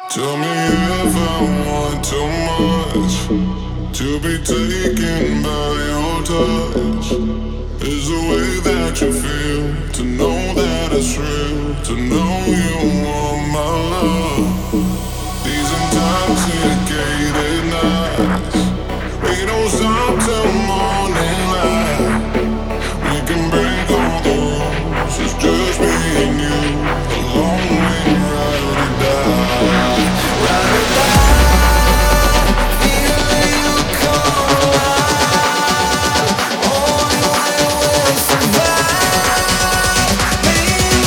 Tell me if I want too much to be taken by your touch. Is the way that you feel, to know that it's real, to know you want my love. These intoxicated nights, we don't stop till morning light. We can break all the rules, it's just me and you, alone we ride or die. Ride or die, feeling you come alive. Only way we'll survive, being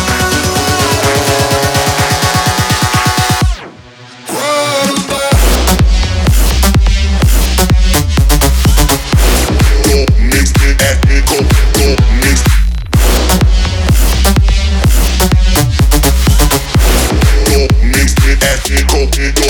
Go,